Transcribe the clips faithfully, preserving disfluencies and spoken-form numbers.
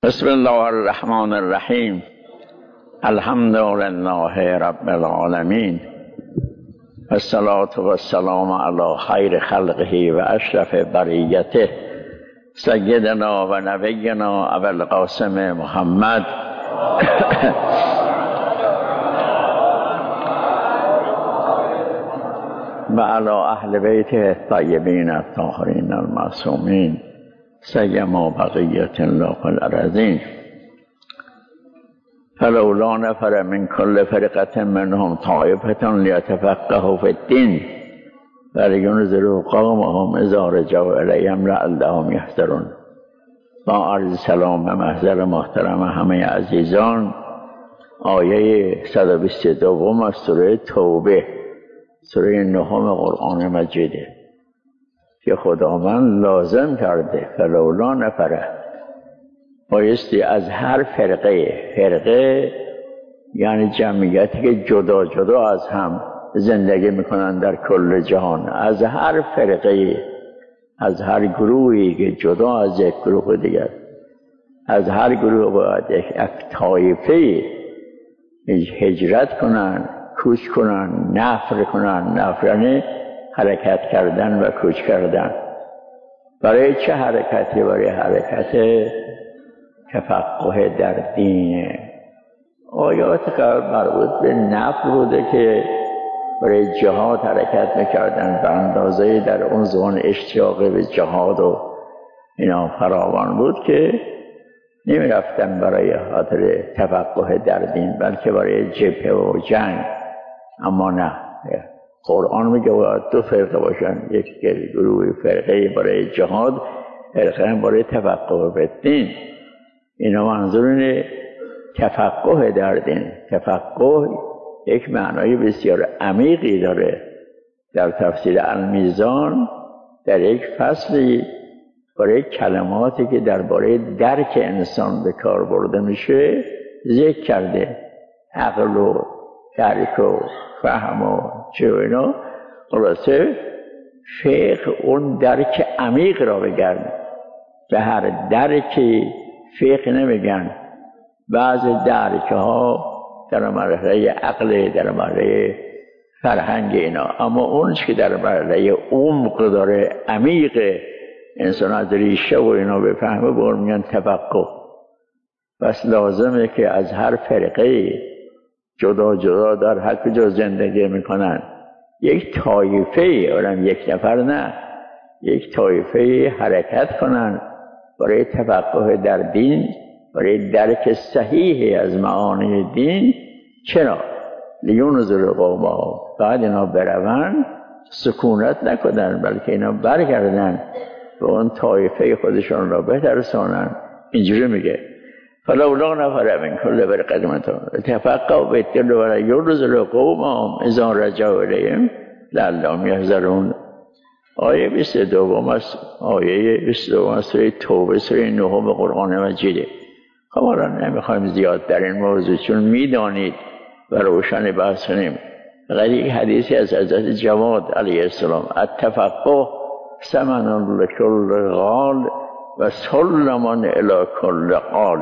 بسم الله الرحمن الرحیم. الحمد لله رب العالمین، والصلاة والسلام علی خیر خلقه و اشرف بریته سیدنا و نبینا ابوالقاسم محمد و علی اهل بیته الطیبین الطاهرین المعصومین سیما بقیت الله فی الارضین. فلولا نفر من كل فرقة منهم طائفة ليتفقهوا في الدين ولينذروا قومهم إذا رجعوا إليهم لعلهم يحذرون. با عرض سلام و محضر محترم همه عزیزان، آیه صد و بیست و دو از سوره توبه، سوره نهم قرآن مجیده که خداوند لازم کرده فلولا نفره، بایستی از هر فرقه، فرقه یعنی جمعیتی که جدا جدا از هم زندگی میکنن در کل جهان، از هر فرقه، از هر گروهی که جدا از یک گروه دیگر، از هر گروه باید یک طایفه هجرت کنن، کوچ کنن، نفر کنن. نفر یعنی حرکت کردن و کوچ کردن. برای چه حرکتی؟ برای حرکت تفقه در دین. آیات قبل مربوط به نفر بوده که برای جهاد حرکت میکردن، به اندازه در اون زمان اشتیاق به جهاد و اینا فراوان بود که نمیرفتن برای خاطر تفقه در دین، بلکه برای جبهه و جنگ. اما نه، قرآن میگه باید دو فرقه باشن، یک گروه فرقه برای جهاد، فرقه برای تفقه به دین. اینا منظور تفقه در دین. تفقه یک معنای بسیار عمیقی داره. در تفسیر المیزان در یک فصلی برای کلماتی که درباره درک انسان به کار برده میشه ذکر کرده. عقل و درک و فهم و چه و اینا. خلاصه فقه اون درک عمیق را بگرد. به هر درکی فقه نمیگن. بعض درک ها در مرحله عقل، در مرحله فرهنگ اینا، اما اون که در مرحله عمق داره، عمیق، انسان از ریشه و اینا بفهمه، بگر میگن تفقه. بس لازمه که از هر فرقه جدا جدا در هر کجا زندگی میکنن یک طایفه، اونم یک نفر نه، یک طایفه حرکت کنن برای تفقه در دین، برای درک صحیح از معانی دین. چرا؟ لیونذروا قومهم، بعد اینا برون سکونت نکنن، بلکه اینا برگردن به اون طایفه خودشون را بترسانن. اینجوری میگه فلولا نفر من كل فرقة منهم ليتفقهوا في الدين ولينذروا قومهم إذا رجعوا إليهم لعلهم يحذرون. آیه بیست و دو است، آیه بیست و دو از سوره توبه، سوره نهم قرآن مجیده. خب حالا نمیخوایم زیاد در این موضوع، چون میدانید و روشن بحث کنیم. فقط یک حدیثی از حضرت جواد علیه السلام: التفقه ثمن لكل غال و سلم الی کل قال.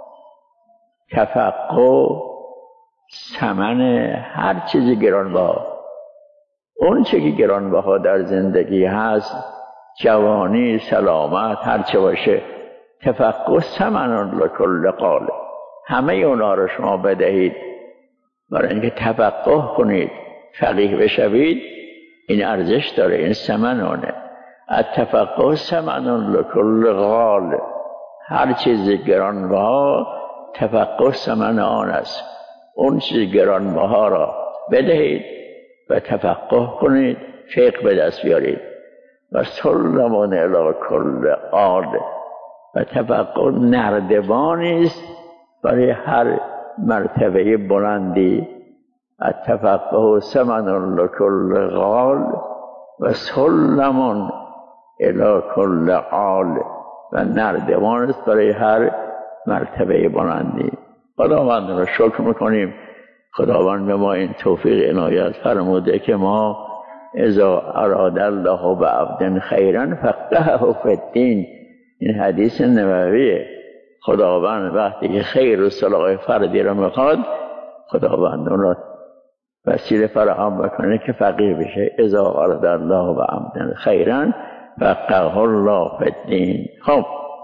تفقه ثمن هر چیزی گرانبها. اون چه که گرانبها در زندگی هست، جوانی، سلامت، هر چه باشه، تفقه ثمن لکل قال. همه اونا رو شما بدهید برای اینکه تفقه کنید، فقیه بشوید. این ارزش داره، این ثمن اونه. التفقه ثمن لکل قال. هر چیزی گرانبها تفقه ثمن آن است. اون چیز گرانبها را بدهید و تفقه کنید، فقه به دست بیارید. و سلم الی کل قال. و تفقه نردبانی است برای هر مرتبه بلندی. التفقه ثمن لکل قال و سلم الی کل قال. و نردبان است برای هر مرتبه بلندی. خداوند را شکر میکنیم. خداوند به ما این توفیق عنایت فرموده که ما اذا اراد الله بعبد خیرا فقهه فی الدین. این حدیث نبویه. خداوند وقتی که خیر و صلاح فردی را میخواد، خداوند اون را وسیله فراهم بکنه که فقیر بشه. اذا اراد الله و عبدا خیرا فقهه الله فی الدین. خب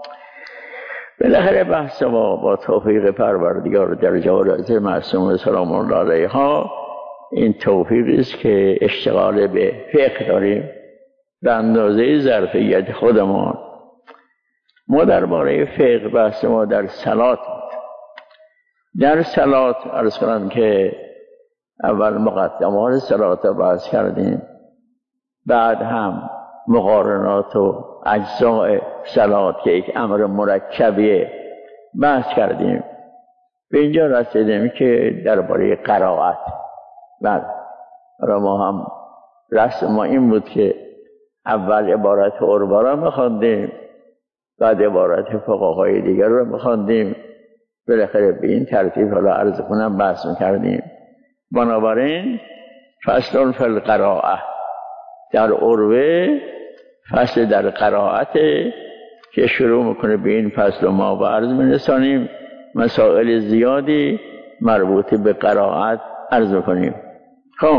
بالاخره بحث ما با توفیق پروردگار در جلالت معصوم سلام الله علیها این توفیقی است که اشتغال به فقه داریم به اندازه ظرفیت خودمان. ما درباره فقه بحث ما در صلات در صلات عرض کنم که اول مقدمات صلات را بحث کردیم، بعد هم مقارنات و اجزاء صلات که یک امر مرکبیه بحث کردیم. به اینجا رسیدیم که درباره قرائت، بعد را ما هم رسم ما این بود که اول عبارت عربا را می‌خواندیم، بعد عبارت فقهای دیگر را می‌خواندیم، بالاخره به این ترتیب حالا عرض کنم بحث می‌کردیم. بنابراین فصل فی القراءه در عروه، فصل در قرائت که شروع میکنه به این فصل ما و عرض می‌رسانیم. مسائل زیادی مربوط به قرائت عرض میکنیم. خب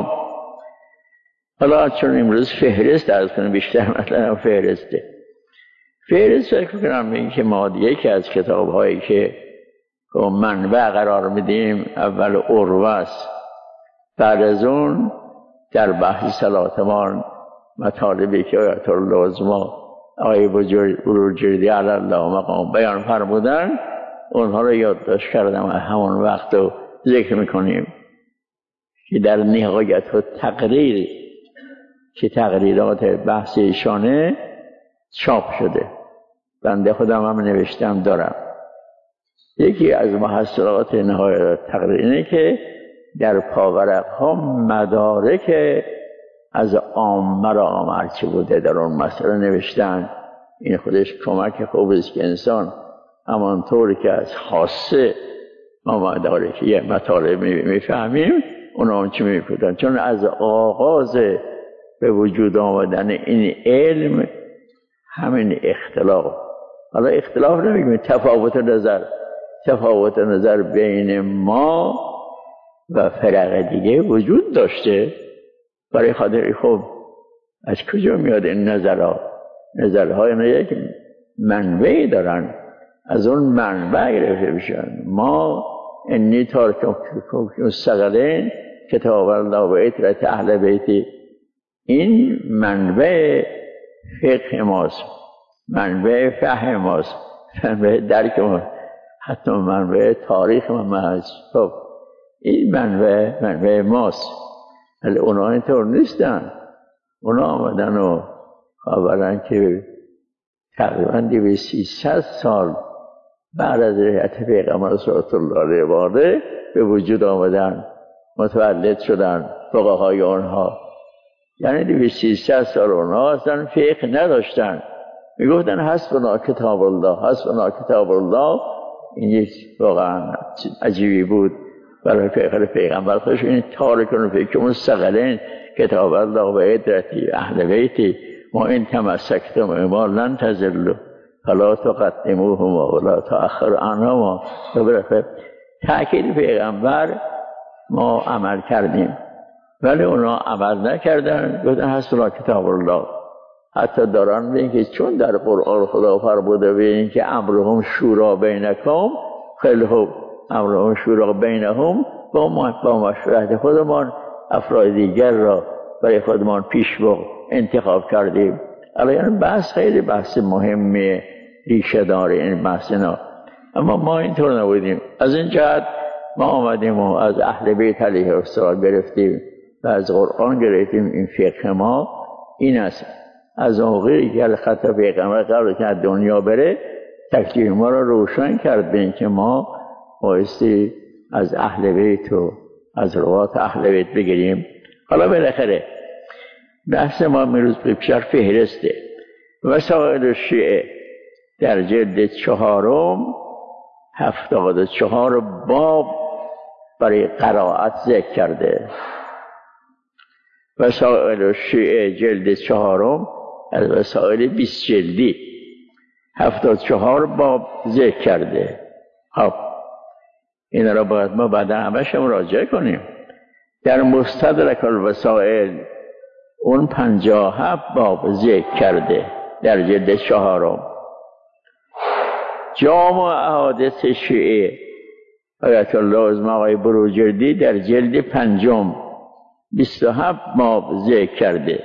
حالا چون امروز فهرست عرض کنیم، بیشتر مثلا فهرسته فهرست فکر کنم این که ما یکی از کتاب هایی که منبع قرار میدیم اول عروه است، بعد از اون در بحث صلاتمان مطالبی که آیت العظمی آیه بروجردی علی الله مقام بیان فرمودن اونها رو یادداشت کردم و همون وقت رو ذکر میکنیم که در نهایت و تقریر که تقریرات بحث ایشانه چاپ شده. بنده خودم هم نوشتم دارم. یکی از محصولات نهایت تقریر اینه که در پاورق ها مدارک از عامه را آمرچه بوده در اون مسئله نوشتن. این خودش کمک خوب است که انسان همانطور که از خاصه ما مدارک یه مطالب میفهمیم اونا هم چی میکنن، چون از آغاز به وجود آمدن این علم همین اختلاف، حالا اختلاف نمیگیم، تفاوت نظر تفاوت نظر بین ما و فرق دیگه وجود داشته. برای خاطر خب از کجا میاد این نظرها؟ نظرهای اینا یک منبعی دارن، از اون منبع گرفته میشن. ما انی تارکم الثقلین کتاب الله و عترت اهل بیتی، این منبع فقه ماست، منبع فهم ماست، منبع درک ماست، حتی منبع تاریخ ما هست. خب این منبع منبع ماست. ولی اونا اینطور نیستن. اونا آمدن و آورن که تقریبا دویست سیصد سال بعد از رحلت پیغمبر صلی الله علیه و آله به وجود آمدن، متولد شدن فقهای اونها. یعنی دویست سیصد سال اونها اصلا فقه نداشتن، میگفتن حسبنا کتاب الله حسبنا کتاب الله. این یک واقعا عجیبی بود برای فقه پیغمبر خودش. این تارکون فکر اون ثقلین کتاب الله و عترتی اهل بیتی ما این تمسکتم ما لن تضلوا فلا تقدموهما ولا تأخروا عنهما. برای تأکید پیغمبر ما عمل کردیم، ولی اونا عمل نکردن، گفتن حسبنا کتاب الله. حتی دارن میگن که چون در قرآن خدا فرموده ببینید که امرهم شورا بینکم، خیلی خوب، امرهم شورا بینهم، با ما با مشورت خودمان افراد دیگر را برای خودمان پیشوا انتخاب کردیم. الان بحث خیلی بحث مهمه، ریشه داره این بحث اینا، اما ما اینطور نبودیم. از این جهت ما آمدیم و از اهل بیت علیه السلام گرفتیم و از قرآن گرفتیم. این فقه ما این است. از موقعی که خط پیغمبر قبل که از دنیا بره تکلیف ما را روشن کرد به اینکه ما بایستی از اهل بیت و از روات اهل بیت بگیریم. حالا بالاخره بحث ما میروز بیشتر فهرسته. وسائل شیعه در جلد چهارم هفتاد و چهار باب برای قرائت ذکر کرده. وسائل شیعه جلد چهارم از وسائل بیست جلدی هفتاد چهار باب ذکر کرده. خب این را باید ما بعدا همش مراجعه کنیم. در مستدرک الوسائل اون پنجاه و هفت باب ذکر کرده در جلد چهارم. جامع احادیث شیعه آیت الله عظمی آقای بروجردی در جلد پنجم بیست و هفت باب ذکر کرده.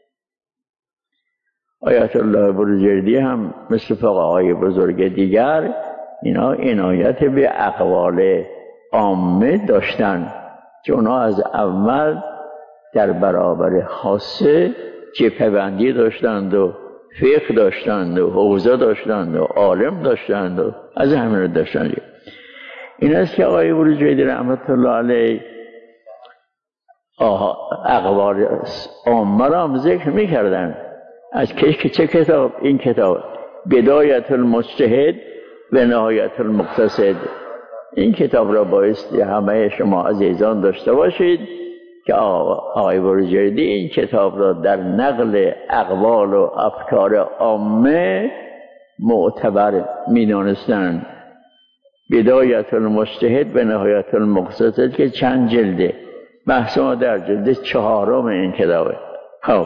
آیت الله بروجردی هم مثل فقهای بزرگ دیگر اینا عنایت به اقوال عامه داشتن، چون اونا از اول در برابر خاصه جبهه بندی داشتند و فقه داشتند و حوزه داشتند و عالم داشتند و از همین رو داشتند. این است که آقای بروجردی رحمت الله علیه اقوال عامه را هم ذکر می‌کردند. از که چه کتاب؟ این کتاب بدایت المجتهد و نهایت المقتصد. این کتاب را بایستی همه شما عزیزان داشته باشید که آقای بروجردی این کتاب را در نقل اقوال و افکار عامه معتبر می‌دانستند. بدایت المجتهد و نهایت المقتصد که چند جلده، بحث ما در جلد چهارم این کتابه. خب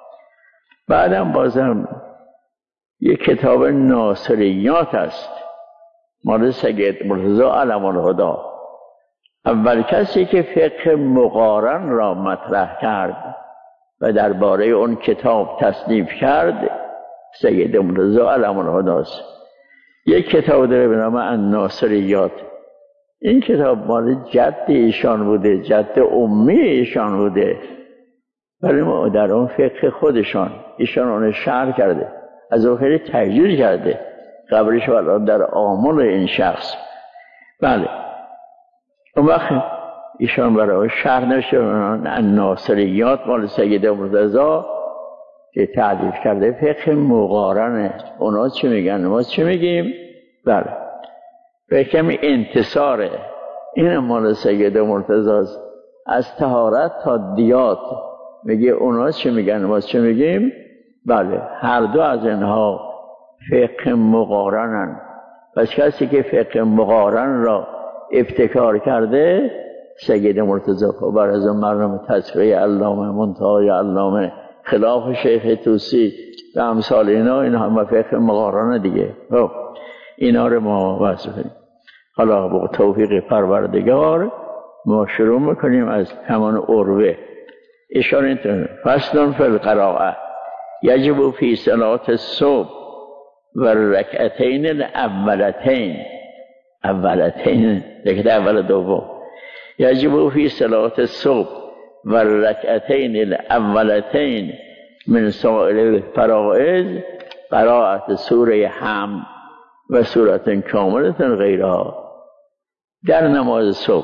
بعدم بازم یک کتاب ناصریات است مال سید مرتضی علم الهدی. اول کسی که فقه مقارن را مطرح کرد و درباره اون کتاب تصنیف کرد سید مرتضی علم الهدی است. یک کتاب داره به نام الناصریات. این کتاب مال جد ایشان بوده، جد امی ایشان بوده، ولی ما در اون فقه خودشان ایشان اون شرح کرده، از اون خیلی تغییر کرده قبلش و در آمل این شخص. بله اون وقت ایشان برای شرح نشه الناصریات مال سید مرتضی که تعریف کرده فقه مقارنه. اونا چی میگن ما چی میگیم؟ بله فقه انتصاره. این مال سید مرتضی از طهارت تا دیات میگه اونا چی میگن ما چی میگیم؟ بله هر دو از اینها فقه مقارنن. پس کسی که فقه مقارن را ابتکار کرده سید مرتضی و بر از مرنم تصفیه علامه منتهای علامه خلاف شیخ توسی و امثال اینا، این همه فقه مقارنه دیگه. خب اینا رو ما وصف کنیم. حالا با توفیق پروردگار ما شروع میکنیم از همان عروه. اشاره اینطور فصل فی القراءه یجب فی صلاة الصبح و رکعتین الاولتین اولتین رکعت اول دوم یجب فی صلاة الصبح و رکعتین الاولتین من سائر الفرائض قراءت سوره حمد و سورة کاملة غیرها. در نماز صبح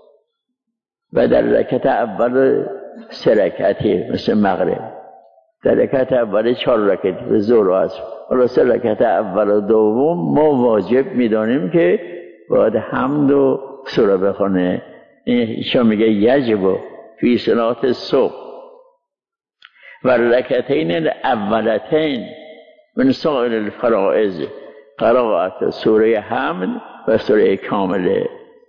و در رکعت اول سه رکعتی مثل مغرب، در رکعت اول چهار رکعتی به ظهر و عصر، حالا سه رکعت اول و دوم ما واجب میدانیم که باید حمد و سوره بخونه. ایشان میگه یجب فی صلاة الصبح و رکعتین الاولتین من سائر الفرائض قراءت سوره حمد و سوره کامله.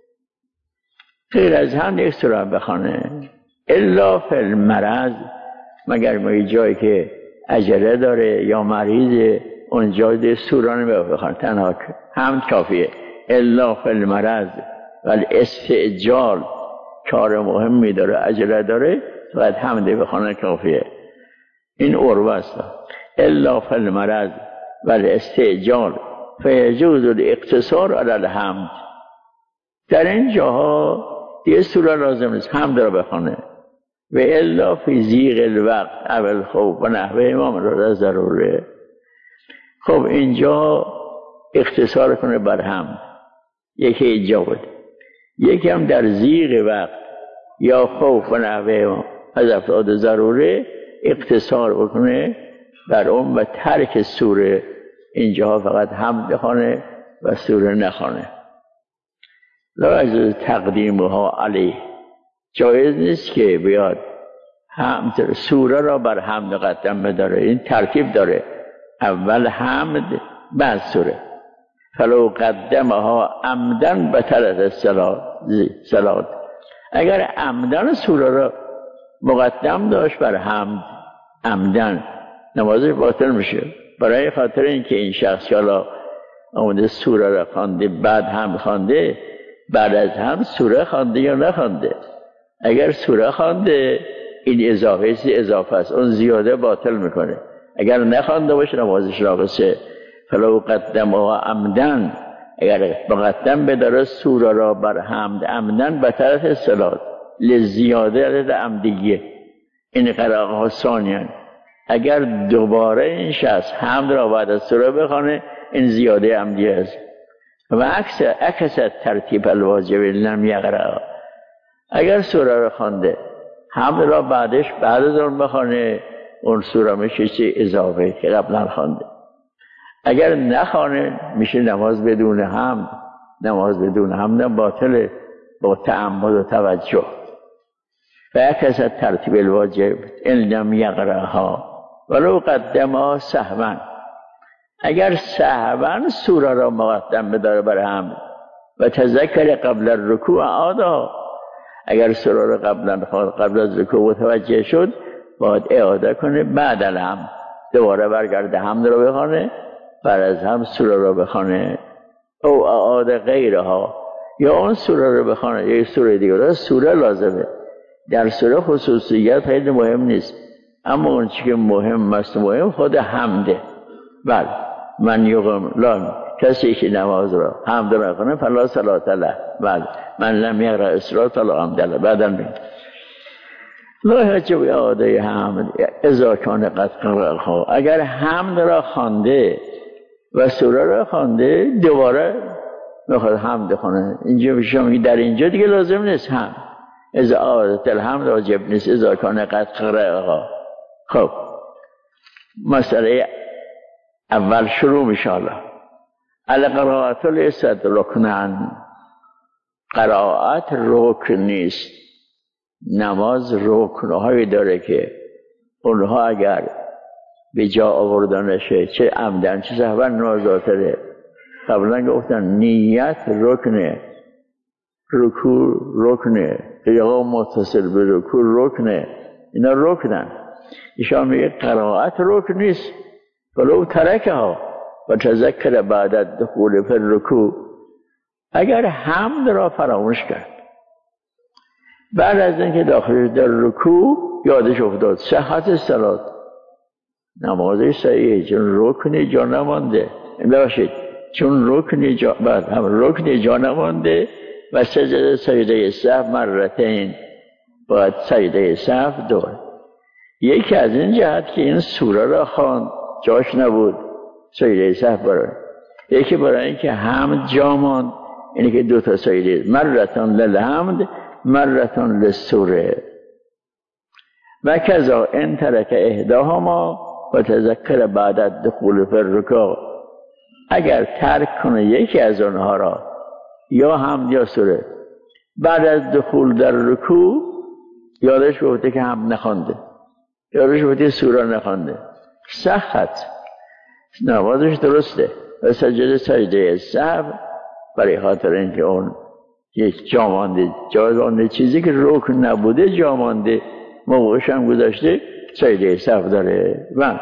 غیر از هم یک سوره بخونه الا فی المرض، مگر ما جایی که عجله داره یا مریضه اونجا ده سوره نمی بخونه، تنها حمد کافیه. الا فی المرض و الاستعجال کار مهمی داره عجله داره باید حمد بخونه کافیه. این عروه است. الا فی المرض و الاستعجال فیجوز الاقتصار علی الحمد. در این جاها دیگه سوره لازم نیست حمد را بخونه. و الا فی ضیق الوقت اول خوف و نحوه امام را ضروره. خب اینجا اختصار کنه بر حمد، یکی اینجا بود، یکی هم در ضیق وقت یا خوف و نحوه از افراد ضروره اختصار بکنه بر اون و ترک سوره. اینجا فقط حمد بخونه و سوره نخونه. لا یجوز تقدیمها علیه، جایز نیست که بیاد سوره را بر حمد قدم بداره. این ترتیب داره، اول حمد بعد سوره فلو قدمها عمدن بطلت الصلاة. اگر عمدن سوره را مقدم داشت بر حمد عمدن نمازش باطل میشه. برای خاطر اینکه این شخص حالا آمده سوره را خوانده بعد هم خوانده، بعد از هم سوره خوانده یا نخوانده. اگر سوره خوانده این اضافه است، اضافه است، اون زیاده باطل میکنه. اگر نخوانده باشه نمازش ناقصه. فلو قدمها عمدن، اگر مقدم بداره سوره را بر حمد عمدن بطلت الصلاة لزیاده عمدیه. این قراءه ها ثانیاً اگر دوباره این شخص حمد را بعد از سوره بخونه این زیاده عمدی است. و عکس عکس ترتیب الواجب لم یقرأ، اگر سوره را خوانده حمد را بعدش بعد از اون بخونه اون سوره میشه چه اضافه که قبلا خوانده. اگر نخوانه میشه نماز بدون حمد. نماز بدون حمد باطله با تعمد و توجه. و عکس ترتیب الواجب ان لم یقرأها ولو قدمها سهوا، اگر سهوا سوره را مقدم بداره بر حمد و تذکر قبل الرکوع اعاده، اگر سوره را قبلا قبل از رکوع متوجه شد باید اعاده کنه، بعد الحمد دوباره برگرده حمد را بخونه، بعد از هم سوره را بخونه. او اعاده غیرها، یا اون سوره را بخونه یک سوره دیگه. سوره لازمه. در سوره خصوصیت خیلی مهم نیست، اما اون چی که مهم است مهم خود حمده. بله من یقم لان، کسی که نماز را حمد را کنه فلا صلاة له. بله من لم یقرأ الصلاة فلا حمد له. بعداً بگیم لا یجب اعاده حمد اذا کان قد قرأها، اگر حمد را خوانده و سوره را خوانده دوباره میخواد حمد کنه، اینجا میشه در اینجا دیگه لازم نیست حمد. اذا اعادت الحمد واجب نیست اذا کان قد قرأها. خب مسئله اول شروع میشه. حالا القراءت لیست رکنن، قرائت رکن نیست. نماز رکنهایی داره که اونها اگر به جا آوردن نشه چه عمدن چه سهوا نازاتره. قبلا گفتن نیت رکنه، رکوع رکنه، قیام متصل به رکوع رکنه، اینا رکنن. ایشان میگه قرائت رکن نیست. ولو ترکها و تذکر بعد الدخول فی الرکوع، اگر حمد را فراموش کرد بعد از اینکه داخل در رکوع یادش افتاد صحت صلات، نمازش صحیحه چون رکنی جا نمانده. ببخشید چون رکنی جا بعد هم رکنی جا نمانده و سجده سجده سهو مرتين، باید سجده سهو دور. یکی از این جهت که این سوره را خواند جاش نبود سجده سهو برای، یکی برای اینکه حمد جا ماند، اینه که دو تا سجده مرتان للحمد مرتان للسوره. و کذا ان ترک احداهما و تذکر بعد الدخول فی الرکوع، اگر ترک کنه یکی از آنها را یا حمد یا سوره بعد از دخول در رکوع یادش بوده که حمد نخوانده، یادش بوده سوره نخوانده، صحت نمازش درسته و سجده سجده سهو برای خاطر اینکه اون یک جا مانده، جا مانده چیزی که رکن نبوده جا مانده، موقعش هم گذاشته سجده سهو داره. و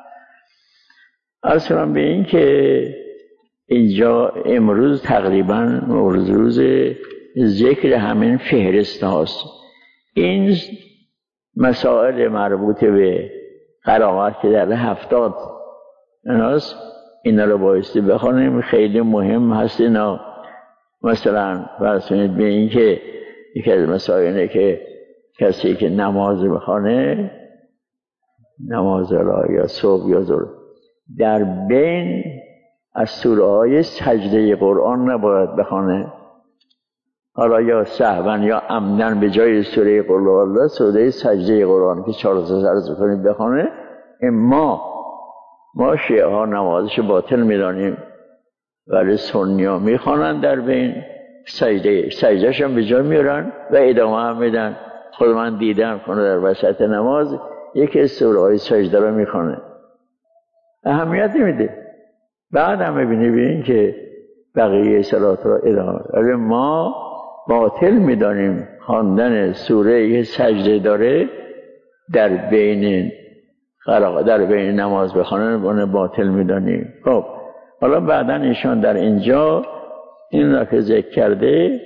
عرض کنم به این که اینجا امروز تقریبا امروز روز ذکر همین فهرست هاست. این مسائل مربوط به قرائت که در هفتاد ایناست، اینا رو بایستی بخونیم، خیلی مهم هست اینا. مثلا فرض کنید به این که یکی از مسائل اینه که کسی که نماز بخونه، نماز را یا صبح یا ظهر، در بین از سوره های سجده قرآن نباید بخونه. حالا یا سهوا یا عمدن به جای سوره قل الله سوره سجده قرآن که چهار تا عرض بکنید بخونه. اما ما شیعه ها نمازش باطل میدانیم، ولی سنی ها میخوانند در بین سجده سجدهش هم به جای میارن و ادامه هم میدن. خود من دیدم کنه در وسط نماز یکی از سوره های سجده رو میخونه، اهمیت نمیده، بعد هم ببینی ببین که بقیه صلات را ادامه. ولی ما باطل می‌دانیم خواندن سوره سجده داره در بین قرار در بین نماز بخوانن اون باطل می‌دانیم. خب حالا بعداً ایشان در اینجا این را که ذکر کرده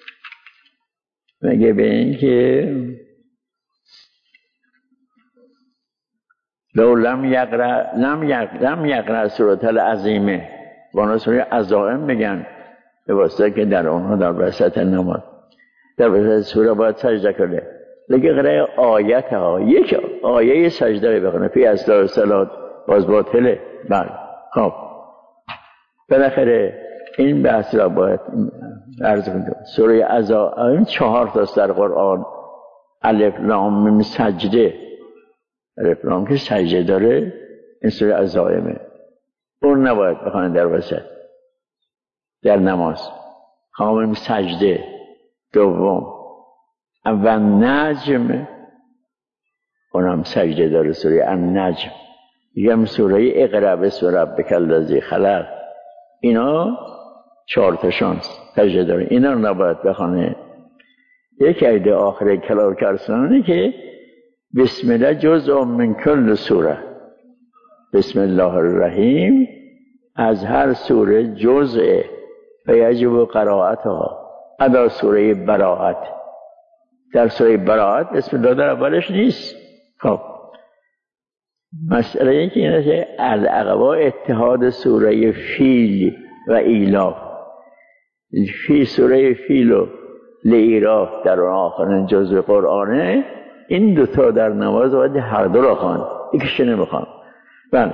میگه به این که لو لم یقرأ لم یقرأ لم یقرأ سورة العظیمه و اون سوره عزائم میگن به واسطه که در اونها در وسط نماز در وسط سوره باید سجده کنه. لیکن قرأ آیت ها یک آیه سجده بخونه فی اثناء الصلاة باز باطله. بله خب بالاخره این بحث را باید عرض کنم. سوره عزائم چهار تاست در قرآن. الف لام میم سجده، الف لام که سجده داره این سوره عزائمه، اون نباید بخوانید در وسط در نماز. خامیم سجده دوم و نجم اونم سجده داره سوره النجم. یکم سوره اقرأ بسم ربک الذی خلق، اینا چهار تاشون سجده داره، اینا رو نباید بخونه. یک ایده آخر کلام کرسانه که بسم الله جزء من کل سوره، بسم الله الرحیم از هر سوره جزء و یجب قرائتها. ادا سوره براءت، در سوره براءت بسم الله در اولش نیست. خب مسئله این که اینه که العقبا اتحاد سوره فیل و ایلاف، فی سوره فیل و لیراف در اون آخرین جزء قرآنه، این دوتا در نماز باید هر دو را خواند، یکیش نمیخوان. بله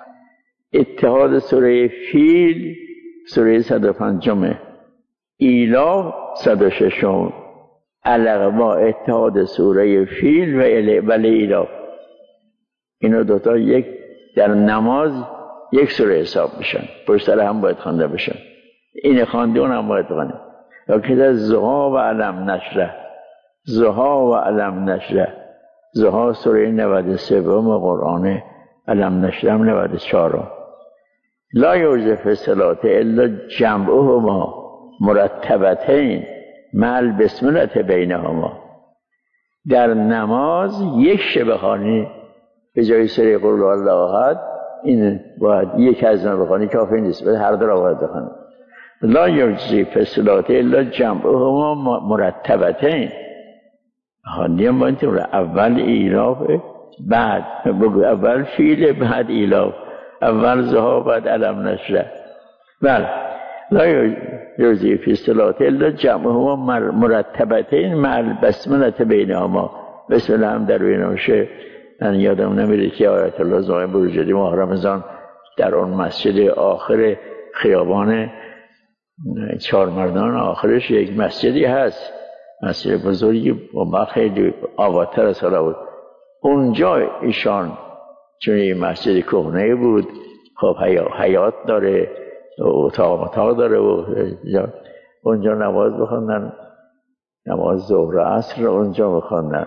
اتحاد سوره فیل سوره صد و پنجم، ایلاف صد و ششم، العقبا اتحاد سوره فیل و لیراف، اینا دوتا یک در نماز یک سوره حساب میشن، پشت سر هم باید خوانده بشن. این خوانده اون هم باید خوانده. که در زها و علم نشره، زها و علم نشره، زها سوره نود و سه قرآن، علم نشره هم نود و چهار. لا یوجب فی الصلاة الا جمعهما مرتبتین مع البسملة بینهما. در نماز یک شبه خوانی به جای سوره قل الله احد، این باید یک از اینا بخوانی، کافی نیست، باید هر دو را باید بخوانی. لا یوجب فی الصلاة الا جمعهما مرتبتین. خوانیم باید اول ایلاف بعد بگو اول فیل بعد ایلاف، اول زها بعد علم نشره. بله لا یوجب فی الصلاة الا جمعهما مرتبتین مع البسملة بینهما. بسم الله هم در بینهاشه. من یادم نمیره که آیت الله زایم بروجردی ماه رمضان در اون مسجد آخر خیابان چهار مردان آخرش یک مسجدی هست، مسجد بزرگی و ما خیلی آبادتر از حالا بود. اونجا ایشان چون این مسجد کهنه بود، خب حیات داره، اتاق اتاق داره و اونجا نماز بخوندن، نماز ظهر و عصر اونجا بخوندن.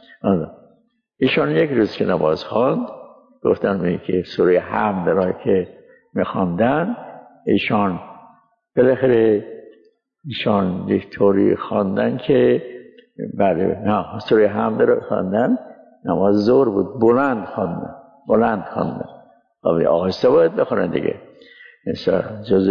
ایشان یک روز که نماز خواند گفتن می که سوره حمد را که میخواندن، ایشان بالاخره ایشان یک طوری خواندن که بله نه سوره حمد را خواندن، نماز ظهر بود، بلند خواندن بلند خواندن خب آهسته باید بخونن دیگه. مثلا جزء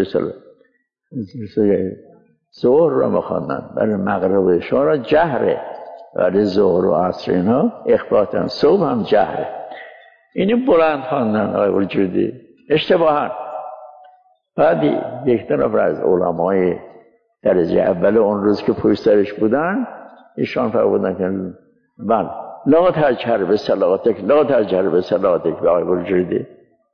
سوره ظهر را میخواندن، برای مغرب و عشا را جهره، ولی ظهر و عصر اینا اخباتن، صبح هم جهره. اینی بلند خواندن آقای وجودی اشتباهن. بعد یک طرف از علمای درجه اول اون روز که پشت سرش بودن ایشان فرمودن که بله لا تجهر به صلاتک، لا تجهر به صلاتک به آقای وجودی.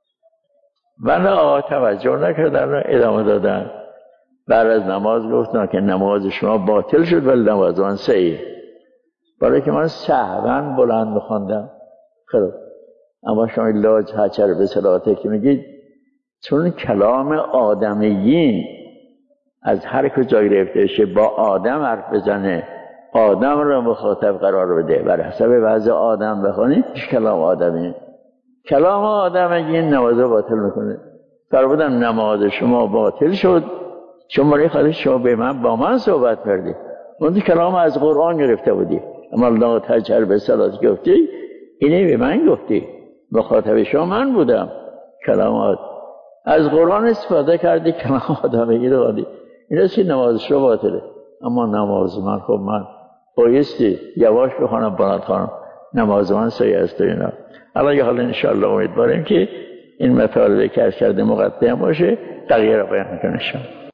ولی آقا توجه نکردن، ادامه دادن. بعد از نماز گفتن که نماز شما باطل شد ولی نماز من صحیح، برای که من سهواً بلند می‌خواندم. خب اما شما لا تجهر به صلاتک که میگید چون کلام آدمیین از هر کجا گرفته شه با آدم حرف بزنه، آدم رو مخاطب قرار بده، بر حسب وضع آدم بخونید کلام آدمی، کلام آدمیین نماز باطل میکنه. فرمودم نماز شما باطل شد شما خالی شما به من با من صحبت کردی اون کلام از قرآن گرفته بودی اما لا تجهر به صلات گفتی اینه به من گفتی مخاطب شما من بودم کلامات از قرآن استفاده کردی کلام آدمی رو دادی این است که نماز شما باطله اما نماز من خب من بایستی یواش بخوانم بلند خوانم نماز من صحیح است و اینا الان یه حال انشاءالله امیدواریم که این مطالبه که از کرده مقدم باشه تغییر بیان کنه.